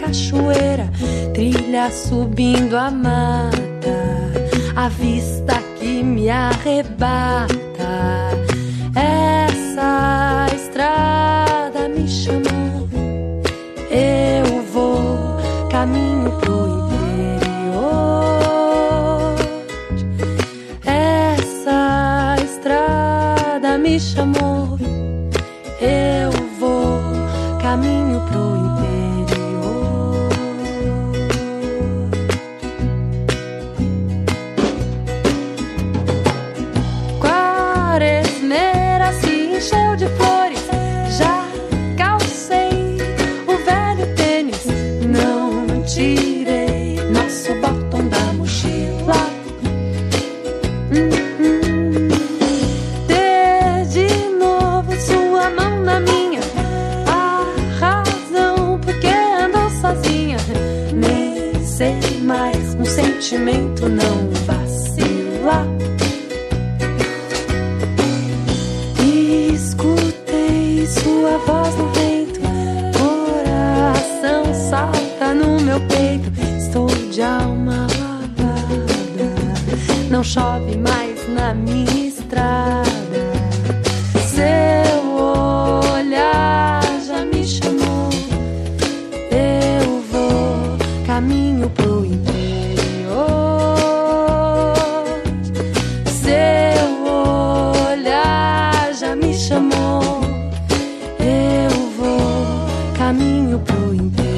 cachoeira, trilha subindo a mata, a vista que me arrebata. Essa estrada me chamou, eu vou caminho pro interior. Essa estrada me chamou, eu vou caminho pro interior. Quaresmeira se encheu de flores, já calcei o velho tênis, não tirei nosso botão da mochila. Dê de novo sua mão na minha, a razão porque andou sozinha. Nem sei mais, um sentimento não vacila. Escutei sua voz no vento, coração salta no meu peito. Estou de alma lavada, não chove mais na minha estrada. Seu olhar já me chamou, eu vou caminho pro interior. Seu olhar já me chamou, eu vou caminho pro interior.